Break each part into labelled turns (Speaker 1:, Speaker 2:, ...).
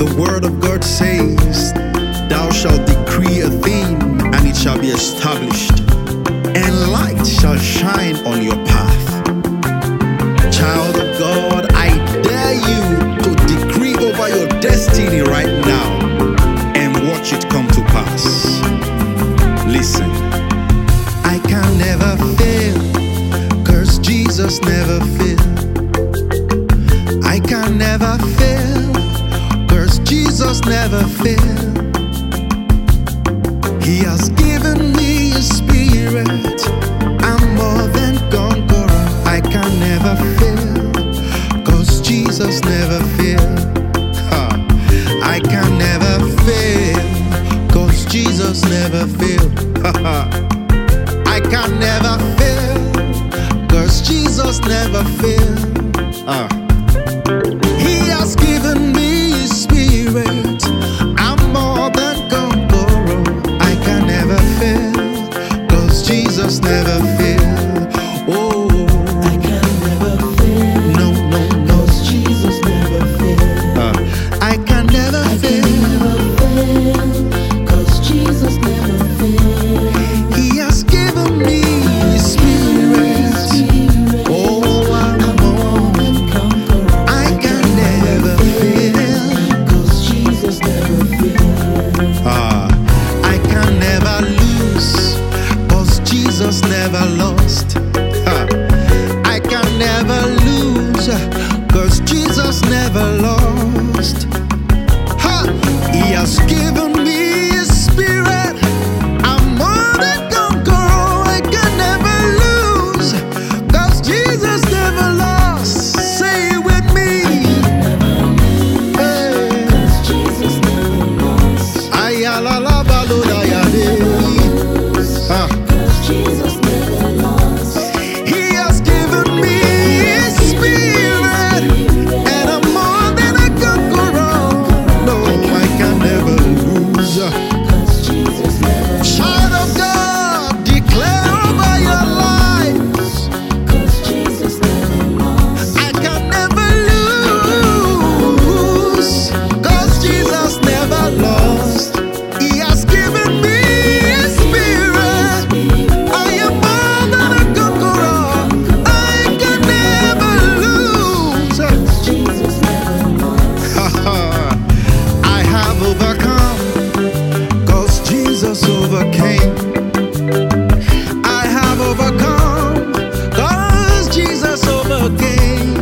Speaker 1: The word of God says, thou shalt decree a thing, and it shall be established, and light shall shine on your path. Child of God, I dare you to decree over your destiny right now and watch it come to pass. Listen, I can never fail, 'cause Jesus never failed. I can never fail, 'cause Jesus never failed. He has given me a spirit, I'm more than conqueror. I can never fail, 'cause Jesus never failed. I can never fail, 'cause Jesus never failed. I can never fail, 'cause Jesus never failed. He has given me his spirit, I'm more than conqueror. I can never fail, 'cause Jesus never failed. Oh,
Speaker 2: I can never fail.
Speaker 1: no, no, no.
Speaker 2: 'Cause Jesus never failed.
Speaker 1: I can never
Speaker 2: I
Speaker 1: fail.
Speaker 2: can never fail. 'Cause Jesus never failed.
Speaker 1: He has given me his spirit. Oh, I'm more. I can never fail.
Speaker 2: 'Cause Jesus never failed.
Speaker 1: I can never lose, 'cause Jesus never lost. I can never lose, 'cause Jesus never lost. He has given me his spirit, I'm more than conqueror. I can never lose, 'cause Jesus never lost. Say it with me. Hey.
Speaker 2: 'Cause Jesus never lost.
Speaker 1: Ayalabaludayade.
Speaker 2: 'Cause Jesus never lost.
Speaker 1: He has given me his spirit, and I'm more than a conqueror. No, I can never lose.
Speaker 2: 'Cause Jesus never lost.
Speaker 1: Child of God, declare over your lives,
Speaker 2: 'Cause Jesus never lost.
Speaker 1: I can never lose, 'cause Jesus never lost. He has given me his spirit, I am more than a conqueror. I can never lose.
Speaker 2: Jesus never lost.
Speaker 1: I have overcome, 'cause Jesus overcame. I have overcome, 'cause Jesus overcame.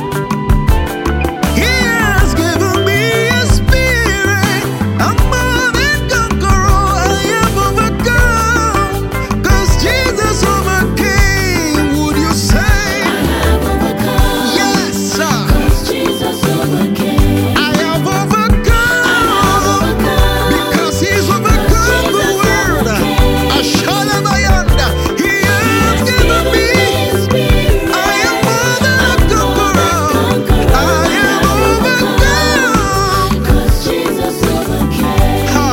Speaker 1: He has given me his spirit, I'm more than conqueror. I have overcome, 'cause Jesus overcame. Would you say?
Speaker 2: I have overcome.
Speaker 1: Yes, sir.
Speaker 2: 'Cause Jesus overcame.
Speaker 1: I have overcome, because he's overcome the world. Ashalabayanda, he has given me. I am more than a conqueror. I am overcome.
Speaker 2: 'Cause Jesus overcame.
Speaker 1: Ha.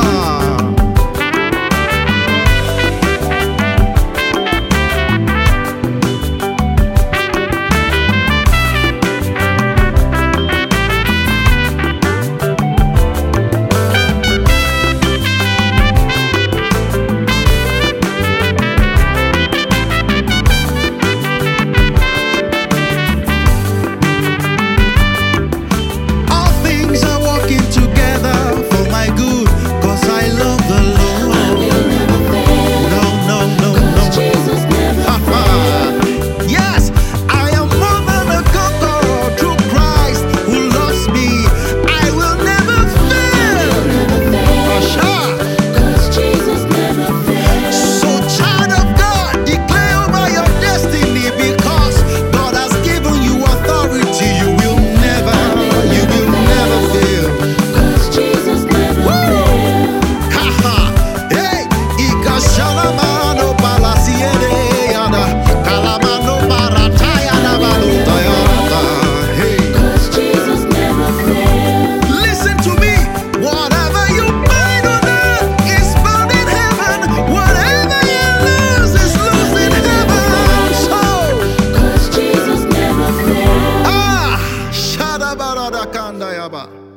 Speaker 1: All things are working together for my good, 'cause I love the Lord.
Speaker 2: Will never fail.
Speaker 1: No, no, no,
Speaker 2: 'Cause
Speaker 1: no.
Speaker 2: Jesus never failed.
Speaker 1: Yes, I am more than a conqueror through Christ who loves me. I will never fail.
Speaker 2: Never fail.
Speaker 1: Asha.
Speaker 2: 'Cause Jesus never failed.
Speaker 1: So, child of God, declare over your destiny, because God has given you authority. You will never fail.
Speaker 2: 'Cause Jesus never failed.
Speaker 1: Haha, hey, ikashalamano palasiere yada, kalamano barataya na balutayada. Hey,
Speaker 2: 'Cause Jesus never failed.
Speaker 1: listen to me. Whatever you bind on earth is bound in heaven. Whatever you lose is lost in heaven. So,
Speaker 2: 'Cause Jesus never failed.
Speaker 1: shadabaradakandayaba.